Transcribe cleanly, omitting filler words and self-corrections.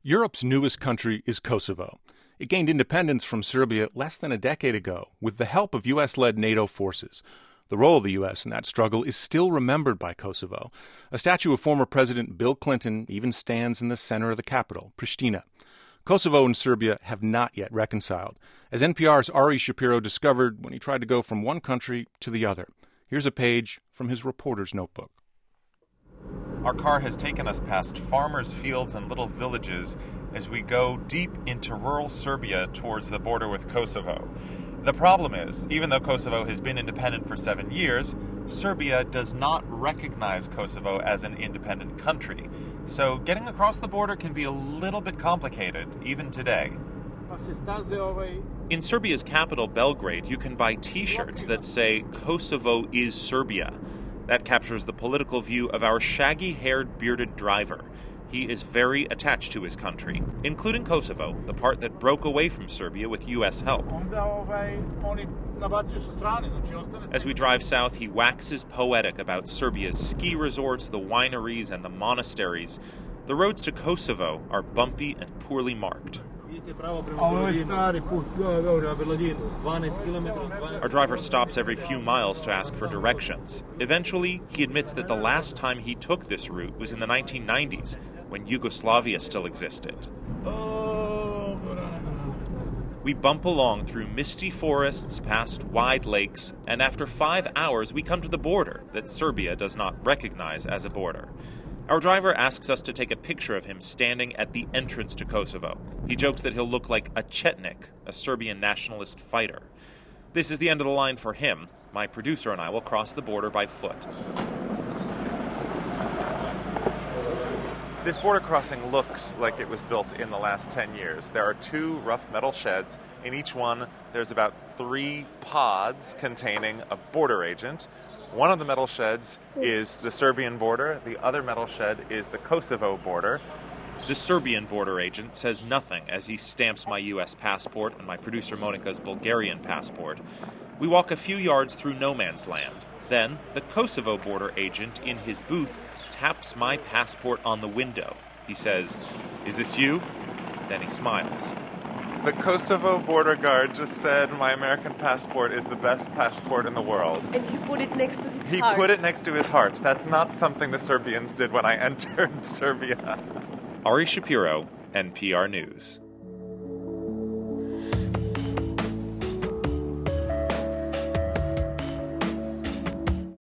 Europe's newest country is Kosovo. It gained independence from Serbia less than a decade ago with the help of U.S.-led NATO forces. The role of the U.S. in that struggle is still remembered by Kosovo. A statue of former President Bill Clinton even stands in the center of the capital, Pristina. Kosovo and Serbia have not yet reconciled, as NPR's Ari Shapiro discovered when he tried to go from one country to the other. Here's a page from his reporter's notebook. Our car has taken us past farmers' fields and little villages as we go deep into rural Serbia towards the border with Kosovo. The problem is, even though Kosovo has been independent for 7 years, Serbia does not recognize Kosovo as an independent country. So getting across the border can be a little bit complicated, even today. In Serbia's capital, Belgrade, you can buy T-shirts that say, "Kosovo is Serbia." That captures the political view of our shaggy-haired, bearded driver. He is very attached to his country, including Kosovo, the part that broke away from Serbia with U.S. help. As we drive south, he waxes poetic about Serbia's ski resorts, the wineries, and the monasteries. The roads to Kosovo are bumpy and poorly marked. Our driver stops every few miles to ask for directions. Eventually, he admits that the last time he took this route was in the 1990s, when Yugoslavia still existed. We bump along through misty forests, past wide lakes, and after 5 hours we come to the border that Serbia does not recognize as a border. Our driver asks us to take a picture of him standing at the entrance to Kosovo. He jokes that he'll look like a Chetnik, a Serbian nationalist fighter. This is the end of the line for him. My producer and I will cross the border by foot. This border crossing looks like it was built in the last 10 years. There are 2 rough metal sheds. In each one, there's about 3 pods containing a border agent. One of the metal sheds is the Serbian border. The other metal shed is the Kosovo border. The Serbian border agent says nothing as he stamps my U.S. passport and my producer Monica's Bulgarian passport. We walk a few yards through no man's land. Then, the Kosovo border agent in his booth taps my passport on the window. He says, "Is this you?" Then he smiles. The Kosovo border guard just said my American passport is the best passport in the world. And he put it next to his heart. He put it next to his heart. That's not something the Serbians did when I entered Serbia. Ari Shapiro, NPR News.